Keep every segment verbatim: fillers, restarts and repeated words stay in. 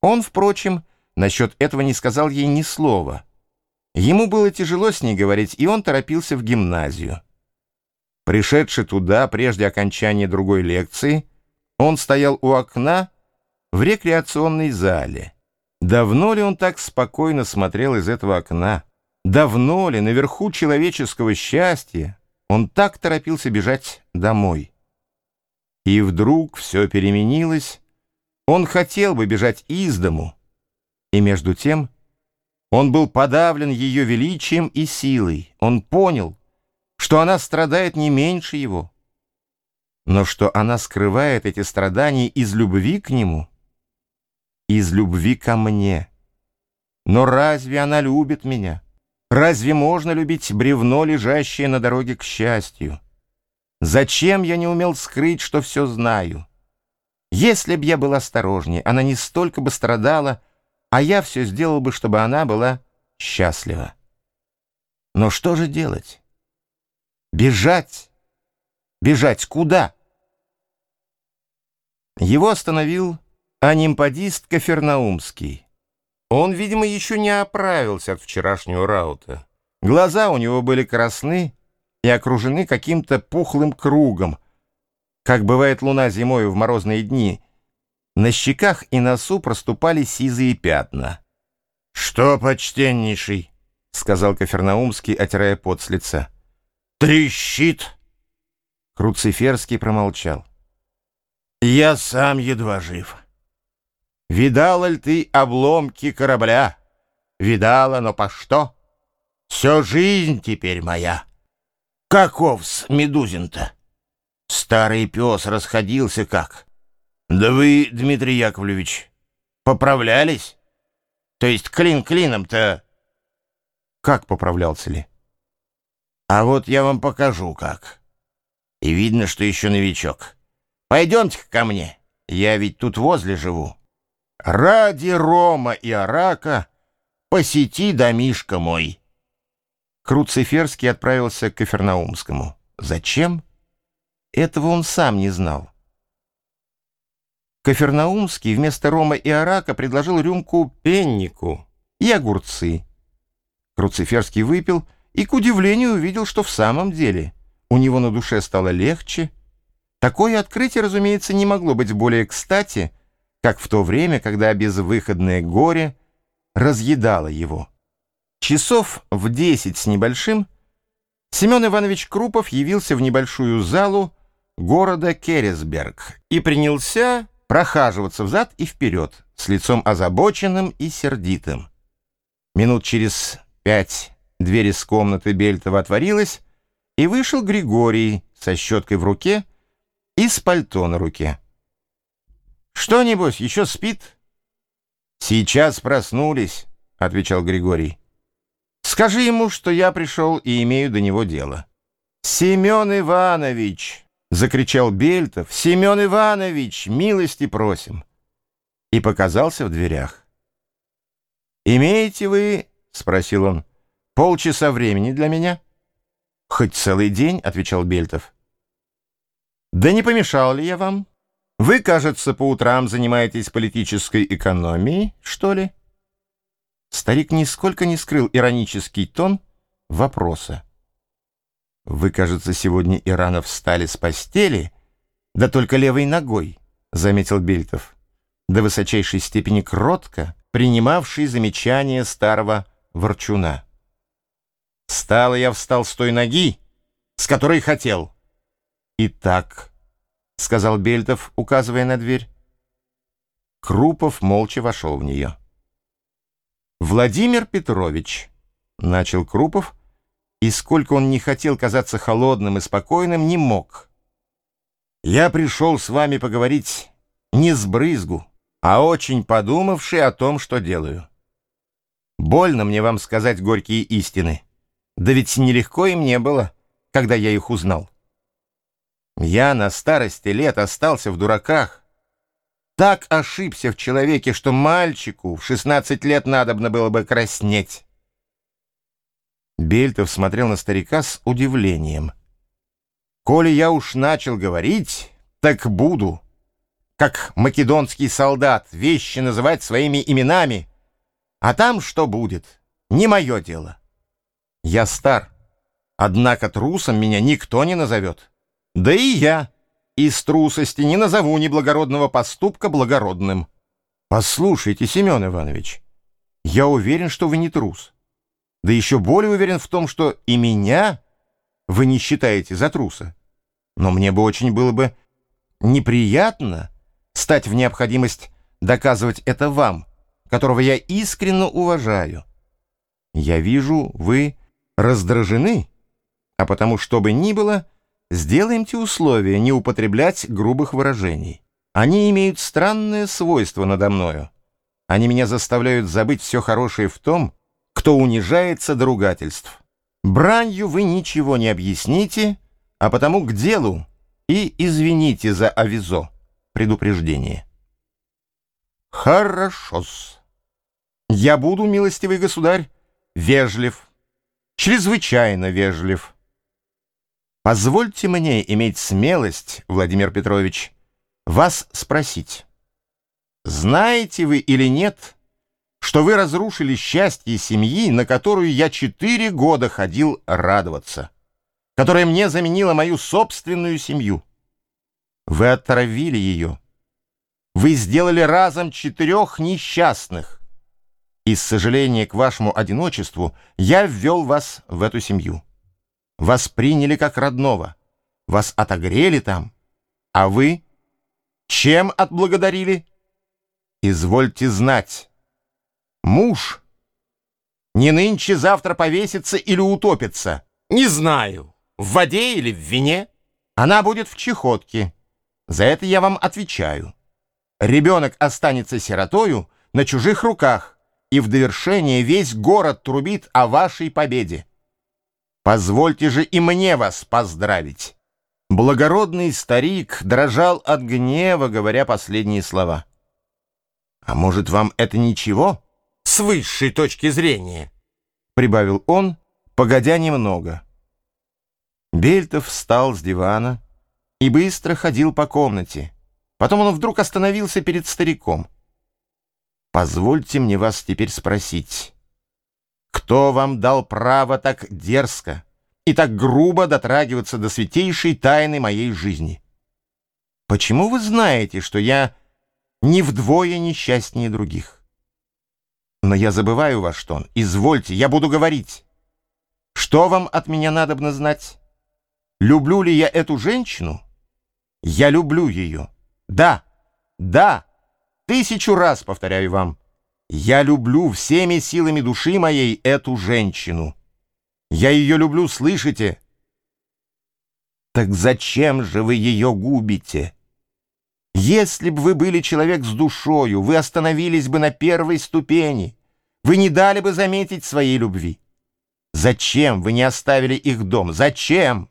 Он, впрочем, насчет этого не сказал ей ни слова. Ему было тяжело с ней говорить, и он торопился в гимназию. Пришедший туда прежде окончания другой лекции, он стоял у окна в рекреационной зале. Давно ли он так спокойно смотрел из этого окна? Давно ли наверху человеческого счастья он так торопился бежать домой? И вдруг все переменилось. Он хотел бы бежать из дому, и между тем он был подавлен ее величием и силой. Он понял, что она страдает не меньше его, но что она скрывает эти страдания из любви к нему, из любви ко мне. Но разве она любит меня? Разве можно любить бревно, лежащее на дороге к счастью? Зачем я не умел скрыть, что все знаю? Если б я был осторожнее, она не столько бы страдала, а я все сделал бы, чтобы она была счастлива. Но что же делать? Бежать? Бежать куда? Его остановил анимпадист Кафернаумский. Он, видимо, еще не оправился от вчерашнего раута. Глаза у него были красны и окружены каким-то пухлым кругом, как бывает луна зимой в морозные дни. На щеках и носу проступали сизые пятна. — Что, почтеннейший? — сказал Кафернаумский, отирая пот с лица. — Трещит! Круциферский промолчал. — Я сам едва жив. Видала ли ты обломки корабля? Видала, но по что? Все жизнь теперь моя. Каков-с Медузин-то? Старый пес расходился как. Да вы, Дмитрий Яковлевич, поправлялись? То есть клин клином-то... Как поправлялся ли? А вот я вам покажу как. И видно, что еще новичок. Пойдемте-ка ко мне, я ведь тут возле живу. Ради рома и арака посети домишко мой. Круциферский отправился к Кафернаумскому. Зачем? Этого он сам не знал. Кафернаумский вместо рома и арака предложил рюмку пеннику и огурцы. Круциферский выпил и, к удивлению, увидел, что в самом деле у него на душе стало легче. Такое открытие, разумеется, не могло быть более кстати, как в то время, когда безвыходное горе разъедало его. Часов в десять с небольшим Семен Иванович Крупов явился в небольшую залу города Кересберг и принялся прохаживаться взад и вперед с лицом озабоченным и сердитым. Минут через пять дверь из комнаты Бельтова отворилась, и вышел Григорий со щеткой в руке и с пальто на руке. «Что, небось, еще спит?» «Сейчас проснулись», — отвечал Григорий. «Скажи ему, что я пришел и имею до него дело». «Семен Иванович!» — закричал Бельтов. «Семен Иванович, милости просим!» И показался в дверях. «Имеете вы, — спросил он, — полчаса времени для меня?» «Хоть целый день, — отвечал Бельтов. «Да не помешал ли я вам? Вы, кажется, по утрам занимаетесь политической экономией, что ли?» Старик нисколько не скрыл иронический тон вопроса. «Вы, кажется, сегодня и рано встали с постели, да только левой ногой», — заметил Бельтов, до высочайшей степени кротко принимавший замечания старого ворчуна. «Стало я встал с той ноги, с которой хотел». «Итак», — сказал Бельтов, указывая на дверь. Крупов молча вошел в нее. «Владимир Петрович», — начал Крупов, и сколько он не хотел казаться холодным и спокойным, не мог. «Я пришел с вами поговорить не с брызгу, а очень подумавши о том, что делаю. Больно мне вам сказать горькие истины, да ведь нелегко им не было, когда я их узнал. Я на старости лет остался в дураках, так ошибся в человеке, что мальчику в шестнадцать лет надобно было бы краснеть». Бельтов смотрел на старика с удивлением. «Коли я уж начал говорить, так буду. как македонский солдат, вещи называть своими именами. А там что будет, не мое дело. Я стар, однако трусом меня никто не назовет. Да и я из трусости не назову неблагородного поступка благородным. Послушайте, Семен Иванович, я уверен, что вы не трус. Да еще более уверен в том, что и меня вы не считаете за труса. Но мне бы очень было бы неприятно стать в необходимость доказывать это вам, которого я искренне уважаю. Я вижу, вы раздражены, а потому, что бы ни было, сделаемте условие не употреблять грубых выражений. Они имеют странное свойство надо мною. Они меня заставляют забыть все хорошее в том, кто унижается до ругательств. Бранью вы ничего не объясните, а потому к делу и извините за авизо, предупреждение. Хорошо-с. Я буду, милостивый государь, вежлив, чрезвычайно вежлив. Позвольте мне иметь смелость, Владимир Петрович, вас спросить. Знаете вы или нет, что вы разрушили счастье семьи, на которую я четыре года ходил радоваться, которая мне заменила мою собственную семью? Вы отравили ее. Вы сделали разом четырех несчастных. Из сожаления к вашему одиночеству я ввел вас в эту семью. Вас приняли как родного, вас отогрели там, а вы чем отблагодарили? Извольте знать, муж не нынче-завтра повесится или утопится. Не знаю, в воде или в вине. Она будет в чехотке. За это я вам отвечаю. Ребенок останется сиротою на чужих руках, и в довершение весь город трубит о вашей победе. Позвольте же и мне вас поздравить. Благородный старик дрожал от гнева, говоря последние слова. «А может, вам это ничего?» «С высшей точки зрения», — прибавил он, погодя немного. Бельтов встал с дивана и быстро ходил по комнате. Потом он вдруг остановился перед стариком. «Позвольте мне вас теперь спросить, кто вам дал право так дерзко и так грубо дотрагиваться до святейшей тайны моей жизни? Почему вы знаете, что я не вдвое несчастнее других? Но я забываю ваш тон. Извольте, я буду говорить. Что вам от меня надобно знать? Люблю ли я эту женщину? Я люблю ее. Да, да, тысячу раз повторяю вам. Я люблю всеми силами души моей эту женщину. Я ее люблю, слышите? Так зачем же вы ее губите? Если бы вы были человек с душою, вы остановились бы на первой ступени. Вы не дали бы заметить своей любви. Зачем вы не оставили их дом? Зачем?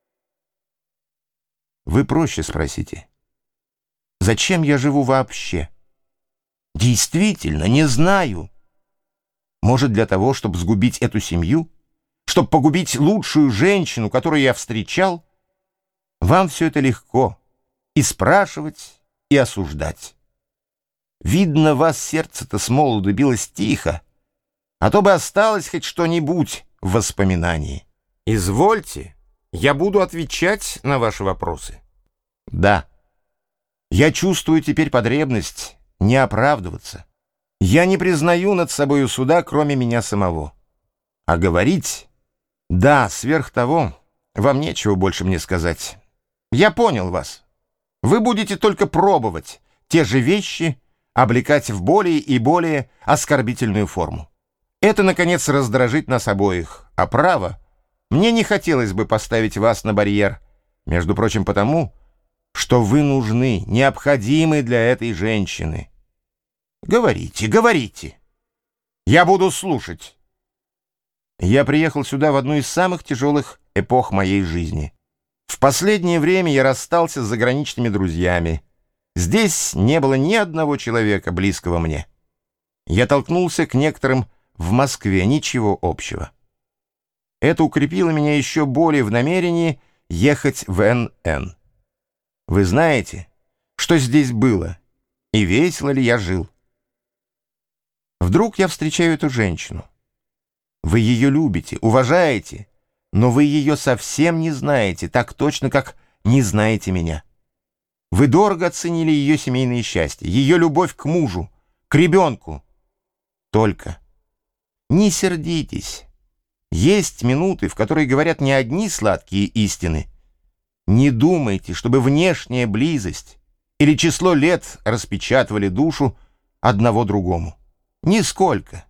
Вы проще спросите. Зачем я живу вообще? Действительно, не знаю. Может, для того, чтобы сгубить эту семью? Чтобы погубить лучшую женщину, которую я встречал? Вам все это легко. И спрашивать, и осуждать. Видно, вас сердце-то с молоду билось тихо, а то бы осталось хоть что-нибудь в воспоминании. Извольте, я буду отвечать на ваши вопросы. Да, я чувствую теперь потребность не оправдываться. Я не признаю над собою суда, кроме меня самого. А говорить? Да, сверх того, вам нечего больше мне сказать. Я понял вас. Вы будете только пробовать те же вещи, облекать в более и более оскорбительную форму. Это, наконец, раздражит нас обоих. А право, мне не хотелось бы поставить вас на барьер, между прочим, потому, что вы нужны, необходимы для этой женщины. Говорите, говорите. Я буду слушать. Я приехал сюда в одну из самых тяжелых эпох моей жизни. В последнее время я расстался с заграничными друзьями. Здесь не было ни одного человека, близкого мне. Я толкнулся к некоторым в Москве, ничего общего. Это укрепило меня еще более в намерении ехать в Н Н. Вы знаете, что здесь было, и весело ли я жил. Вдруг я встречаю эту женщину. Вы ее любите, уважаете, но вы ее совсем не знаете, так точно, как не знаете меня. Вы дорого оценили ее семейное счастье, ее любовь к мужу, к ребенку. Только не сердитесь. Есть минуты, в которые говорят не одни сладкие истины. Не думайте, чтобы внешняя близость или число лет распечатывали душу одного другому. Нисколько.